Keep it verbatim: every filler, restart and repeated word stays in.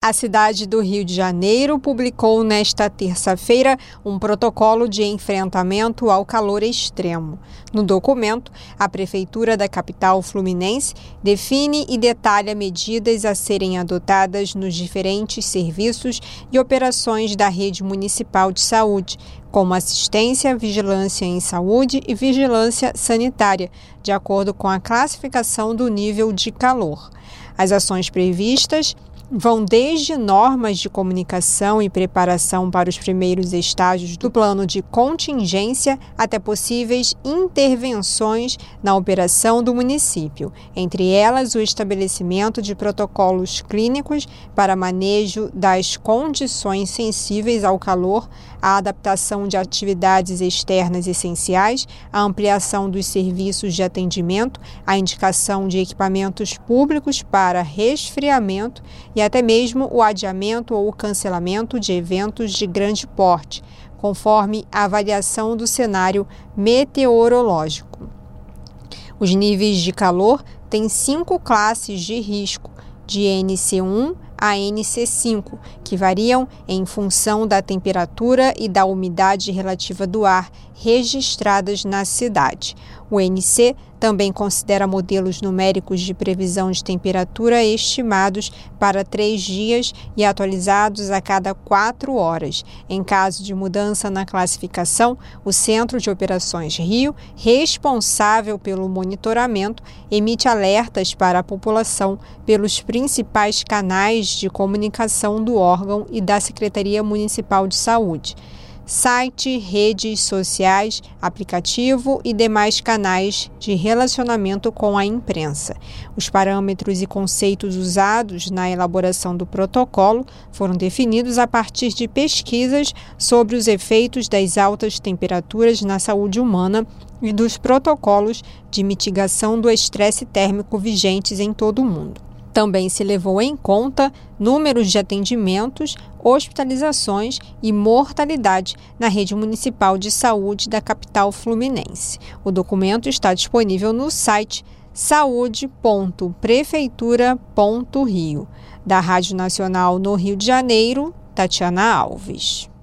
A cidade do Rio de Janeiro publicou nesta terça-feira um protocolo de enfrentamento ao calor extremo. No documento, a Prefeitura da capital fluminense define e detalha medidas a serem adotadas nos diferentes serviços e operações da rede municipal de saúde, como assistência, vigilância em saúde e vigilância sanitária, de acordo com a classificação do nível de calor. As ações previstas vão desde normas de comunicação e preparação para os primeiros estágios do plano de contingência até possíveis intervenções na operação do município, entre elas o estabelecimento de protocolos clínicos para manejo das condições sensíveis ao calor, a adaptação de atividades externas essenciais, a ampliação dos serviços de atendimento, a indicação de equipamentos públicos para resfriamento e até mesmo o adiamento ou o cancelamento de eventos de grande porte, conforme a avaliação do cenário meteorológico. Os níveis de calor têm cinco classes de risco, de N C um a N C cinco, que variam em função da temperatura e da umidade relativa do ar registradas na cidade. O N C também considera modelos numéricos de previsão de temperatura estimados para três dias e atualizados a cada quatro horas. Em caso de mudança na classificação, o Centro de Operações Rio, responsável pelo monitoramento, emite alertas para a população pelos principais canais de comunicação do órgão e da Secretaria Municipal de Saúde: site, redes sociais, aplicativo e demais canais de relacionamento com a imprensa. Os parâmetros e conceitos usados na elaboração do protocolo foram definidos a partir de pesquisas sobre os efeitos das altas temperaturas na saúde humana e dos protocolos de mitigação do estresse térmico vigentes em todo o mundo. Também se levou em conta números de atendimentos, hospitalizações e mortalidade na rede municipal de saúde da capital fluminense. O documento está disponível no site saúde ponto prefeitura ponto rio. Da Rádio Nacional no Rio de Janeiro, Tatiana Alves.